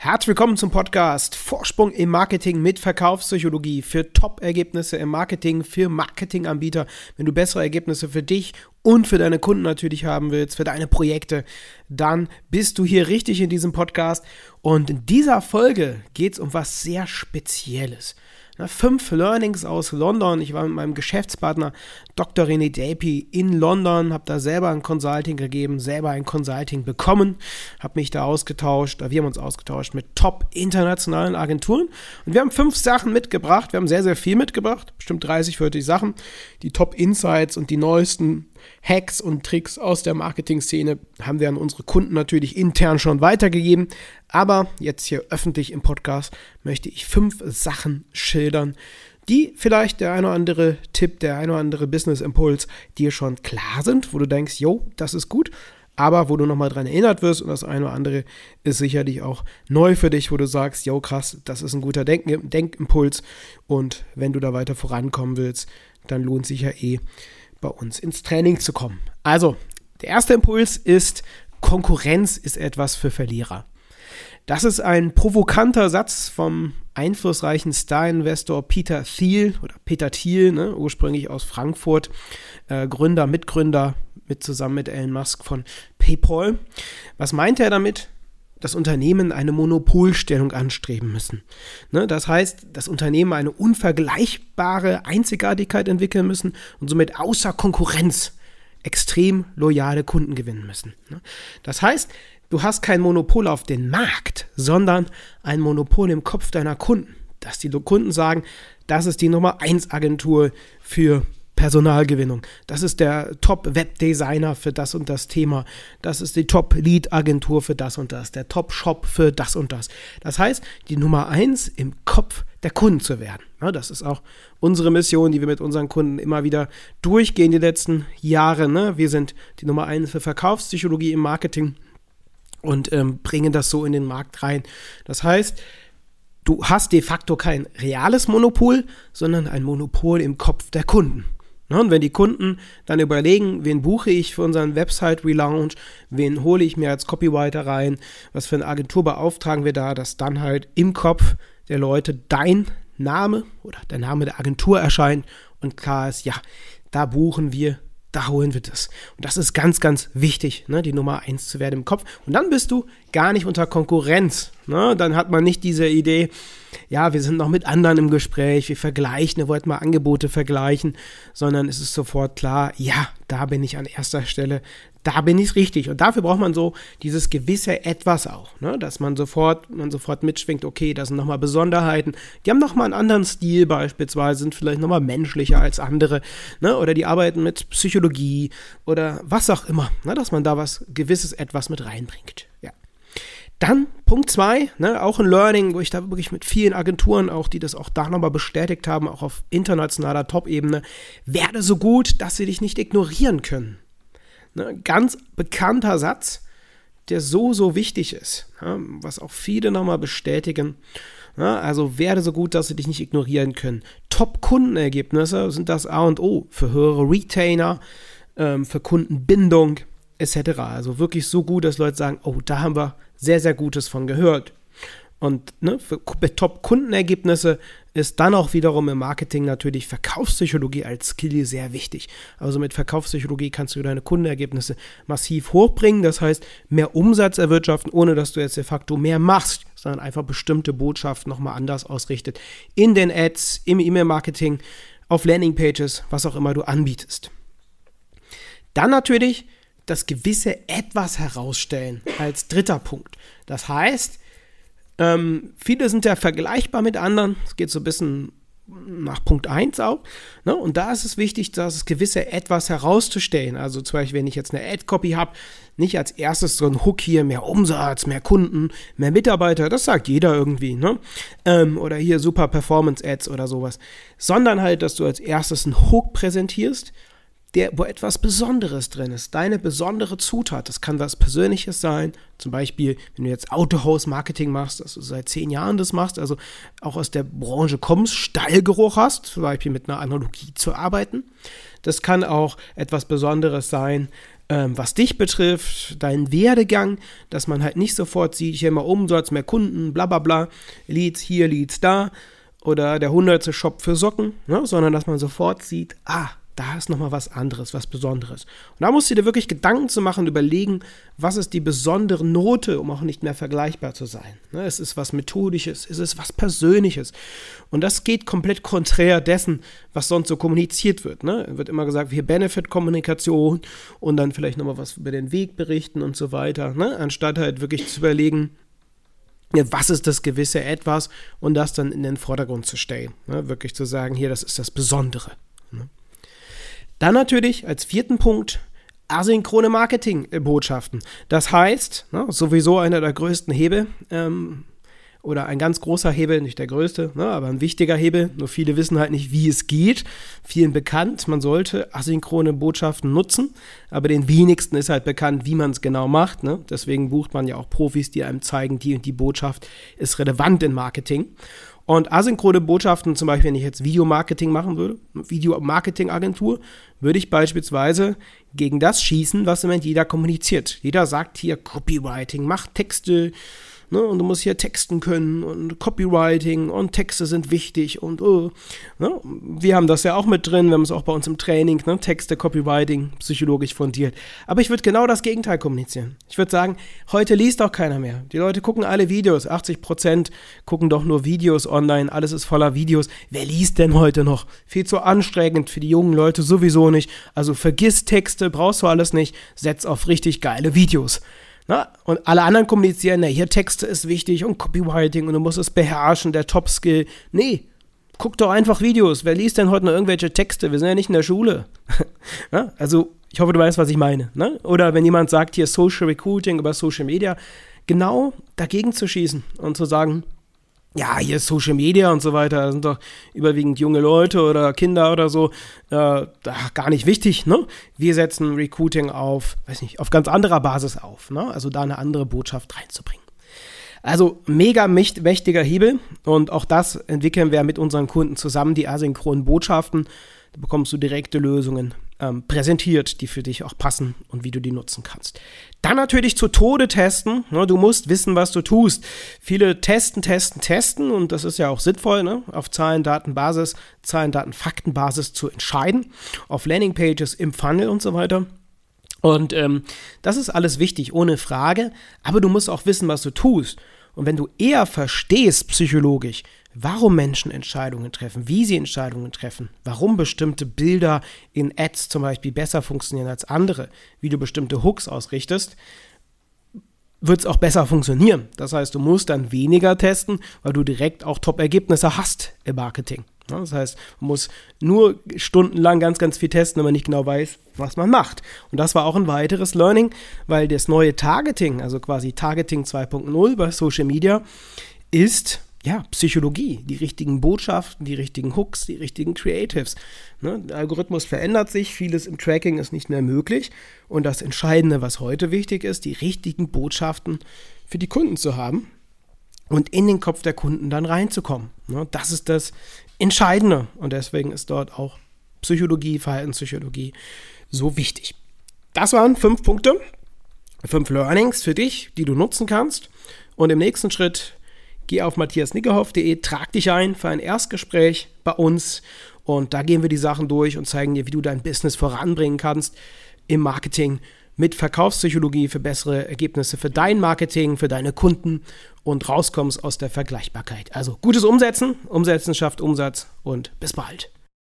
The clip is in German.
Herzlich willkommen zum Podcast Vorsprung im Marketing mit Verkaufspsychologie für Top-Ergebnisse im Marketing, für Marketinganbieter. Wenn du bessere Ergebnisse für dich und für deine Kunden natürlich haben willst, für deine Projekte, dann bist du hier richtig in diesem Podcast. Und in dieser Folge geht es um was sehr Spezielles. 5 Learnings aus London. Ich war mit meinem Geschäftspartner Dr. René Delpy in London, habe da selber ein Consulting gegeben, selber ein Consulting bekommen, habe mich da ausgetauscht, wir haben uns ausgetauscht mit top internationalen Agenturen und wir haben 5 Sachen mitgebracht, wir haben sehr, sehr viel mitgebracht, bestimmt 30, 40 Sachen, die Top Insights und die neuesten Hacks und Tricks aus der Marketing-Szene haben wir an unsere Kunden natürlich intern schon weitergegeben, aber jetzt hier öffentlich im Podcast möchte ich 5 Sachen schildern, die vielleicht der ein oder andere Tipp, der ein oder andere Business-Impuls dir schon klar sind, wo du denkst, jo, das ist gut, aber wo du nochmal dran erinnert wirst und das eine oder andere ist sicherlich auch neu für dich, wo du sagst, jo, krass, das ist ein guter Denkimpuls und wenn du da weiter vorankommen willst, dann lohnt sich ja bei uns ins Training zu kommen. Also, der erste Impuls ist, Konkurrenz ist etwas für Verlierer. Das ist ein provokanter Satz vom einflussreichen Star-Investor Peter Thiel, ursprünglich aus Frankfurt, Mitgründer zusammen mit Elon Musk von PayPal. Was meint er damit? Das Unternehmen eine Monopolstellung anstreben müssen. Das heißt, das Unternehmen eine unvergleichbare Einzigartigkeit entwickeln müssen und somit außer Konkurrenz extrem loyale Kunden gewinnen müssen. Das heißt, du hast kein Monopol auf den Markt, sondern ein Monopol im Kopf deiner Kunden. Dass die Kunden sagen, das ist die Nummer 1 Agentur für Personalgewinnung. Das ist der Top-Webdesigner für das und das Thema. Das ist die Top-Lead-Agentur für das und das. Der Top-Shop für das und das. Das heißt, die Nummer 1 im Kopf der Kunden zu werden. Das ist auch unsere Mission, die wir mit unseren Kunden immer wieder durchgehen die letzten Jahre. Wir sind die Nummer 1 für Verkaufspsychologie im Marketing und bringen das so in den Markt rein. Das heißt, du hast de facto kein reales Monopol, sondern ein Monopol im Kopf der Kunden. Und wenn die Kunden dann überlegen, wen buche ich für unseren Website-Relaunch, wen hole ich mir als Copywriter rein, was für eine Agentur beauftragen wir da, dass dann halt im Kopf der Leute dein Name oder der Name der Agentur erscheint und klar ist, ja, da buchen wir, da holen wir das. Und das ist ganz, ganz wichtig, die Nummer 1 zu werden im Kopf. Und dann bist du gar nicht unter Konkurrenz. Dann hat man nicht diese Idee, ja, wir sind noch mit anderen im Gespräch, wir vergleichen, wir wollten mal Angebote vergleichen, sondern es ist sofort klar, ja, da bin ich an erster Stelle, da bin ich richtig. Und dafür braucht man so dieses gewisse Etwas auch, dass man sofort mitschwingt, okay, das sind nochmal Besonderheiten, die haben nochmal einen anderen Stil beispielsweise, sind vielleicht nochmal menschlicher als andere, oder die arbeiten mit Psychologie oder was auch immer, dass man da was gewisses Etwas mit reinbringt, ja. Dann Punkt 2, auch ein Learning, wo ich da wirklich mit vielen Agenturen auch, die das auch da nochmal bestätigt haben, auch auf internationaler Top-Ebene, werde so gut, dass sie dich nicht ignorieren können. Ganz bekannter Satz, der so, so wichtig ist, was auch viele nochmal bestätigen. Also werde so gut, dass sie dich nicht ignorieren können. Top-Kundenergebnisse sind das A und O für höhere Retainer, für Kundenbindung etc. Also wirklich so gut, dass Leute sagen, oh, da haben wir sehr, sehr Gutes von gehört. Und für Top-Kundenergebnisse ist dann auch wiederum im Marketing natürlich Verkaufspsychologie als Skill sehr wichtig. Also mit Verkaufspsychologie kannst du deine Kundenergebnisse massiv hochbringen. Das heißt, mehr Umsatz erwirtschaften, ohne dass du jetzt de facto mehr machst, sondern einfach bestimmte Botschaften nochmal anders ausrichtet. In den Ads, im E-Mail-Marketing, auf Landingpages, was auch immer du anbietest. Dann natürlich das gewisse Etwas herausstellen als dritter Punkt. Das heißt, viele sind ja vergleichbar mit anderen. Es geht so ein bisschen nach Punkt 1 auch. Und da ist es wichtig, das gewisse Etwas herauszustellen. Also zum Beispiel, wenn ich jetzt eine Ad-Copy habe, nicht als erstes so ein Hook hier, mehr Umsatz, mehr Kunden, mehr Mitarbeiter, das sagt jeder irgendwie, oder hier super Performance-Ads oder sowas. Sondern halt, dass du als erstes einen Hook präsentierst, wo etwas Besonderes drin ist, deine besondere Zutat. Das kann was Persönliches sein, zum Beispiel, wenn du jetzt Autohaus-Marketing machst, dass du seit 10 Jahren das machst, also auch aus der Branche kommst, Stallgeruch hast, zum Beispiel mit einer Analogie zu arbeiten. Das kann auch etwas Besonderes sein, was dich betrifft, deinen Werdegang, dass man halt nicht sofort sieht, hier immer Umsatz, mehr Kunden, bla bla bla, Leads hier, Leads da oder der 100. Shop für Socken, ne? Sondern dass man sofort sieht, da ist nochmal was anderes, was Besonderes. Und da musst du dir wirklich Gedanken zu machen, überlegen, was ist die besondere Note, um auch nicht mehr vergleichbar zu sein. Ne? Es ist was Methodisches, es ist was Persönliches. Und das geht komplett konträr dessen, was sonst so kommuniziert wird. Ne? Wird immer gesagt, hier Benefit-Kommunikation und dann vielleicht nochmal was über den Weg berichten und so weiter. Ne? Anstatt halt wirklich zu überlegen, ja, was ist das gewisse Etwas und das dann in den Vordergrund zu stellen. Ne? Wirklich zu sagen, hier, das ist das Besondere. Ne? Dann natürlich als 4. Punkt asynchrone Marketingbotschaften. Das heißt, sowieso einer der größten Hebel oder ein ganz großer Hebel, nicht der größte, aber ein wichtiger Hebel. Nur viele wissen halt nicht, wie es geht. Vielen bekannt, man sollte asynchrone Botschaften nutzen, aber den wenigsten ist halt bekannt, wie man es genau macht. Ne? Deswegen bucht man ja auch Profis, die einem zeigen, die und die Botschaft ist relevant in Marketing. Und asynchrone Botschaften, zum Beispiel, wenn ich jetzt Videomarketing machen würde, Videomarketing-Agentur, würde ich beispielsweise gegen das schießen, was im Moment jeder kommuniziert. Jeder sagt hier Copywriting, mach Texte, ne, und du musst hier texten können und Copywriting und Texte sind wichtig und ne? Wir haben das ja auch mit drin, wir haben es auch bei uns im Training, ne? Texte, Copywriting, psychologisch fundiert. Aber ich würde genau das Gegenteil kommunizieren. Ich würde sagen, heute liest auch keiner mehr. Die Leute gucken alle Videos, 80% gucken doch nur Videos online, alles ist voller Videos. Wer liest denn heute noch? Viel zu anstrengend für die jungen Leute sowieso nicht. Also vergiss Texte, brauchst du alles nicht, setz auf richtig geile Videos. Na, und alle anderen kommunizieren, hier Texte ist wichtig und Copywriting und du musst es beherrschen, der Top-Skill. Nee, guck doch einfach Videos. Wer liest denn heute noch irgendwelche Texte? Wir sind ja nicht in der Schule. Ja, also, ich hoffe, du weißt, was ich meine. Ne? Oder wenn jemand sagt, hier Social Recruiting über Social Media, genau dagegen zu schießen und zu sagen, ja, hier ist Social Media und so weiter, das sind doch überwiegend junge Leute oder Kinder oder so, gar nicht wichtig, ne? Wir setzen Recruiting auf ganz anderer Basis auf, ne? Also da eine andere Botschaft reinzubringen. Also mega mächtiger Hebel und auch das entwickeln wir mit unseren Kunden zusammen, die asynchronen Botschaften. Da bekommst du direkte Lösungen präsentiert, die für dich auch passen und wie du die nutzen kannst. Dann natürlich zu Tode testen. Ne? Du musst wissen, was du tust. Viele testen und das ist ja auch sinnvoll, ne? Auf Zahlen, Daten, Faktenbasis zu entscheiden, auf Landingpages, im Funnel und so weiter. Und das ist alles wichtig, ohne Frage, aber du musst auch wissen, was du tust. Und wenn du eher verstehst, psychologisch, warum Menschen Entscheidungen treffen, wie sie Entscheidungen treffen, warum bestimmte Bilder in Ads zum Beispiel besser funktionieren als andere, wie du bestimmte Hooks ausrichtest, wird es auch besser funktionieren. Das heißt, du musst dann weniger testen, weil du direkt auch Top-Ergebnisse hast im Marketing. Das heißt, man muss nur stundenlang ganz, ganz viel testen, wenn man nicht genau weiß, was man macht. Und das war auch ein weiteres Learning, weil das neue Targeting, also quasi Targeting 2.0 bei Social Media, ist Psychologie, die richtigen Botschaften, die richtigen Hooks, die richtigen Creatives. Ne? Der Algorithmus verändert sich, vieles im Tracking ist nicht mehr möglich. Und das Entscheidende, was heute wichtig ist, die richtigen Botschaften für die Kunden zu haben und in den Kopf der Kunden dann reinzukommen. Ne? Das ist das Entscheidende. Und deswegen ist dort auch Psychologie, Verhaltenspsychologie so wichtig. Das waren 5 Punkte, 5 Learnings für dich, die du nutzen kannst. Und im nächsten Schritt geh auf matthiasnickerhoff.de, trag dich ein für ein Erstgespräch bei uns und da gehen wir die Sachen durch und zeigen dir, wie du dein Business voranbringen kannst im Marketing mit Verkaufspsychologie für bessere Ergebnisse für dein Marketing, für deine Kunden und rauskommst aus der Vergleichbarkeit. Also gutes Umsetzen schafft Umsatz und bis bald.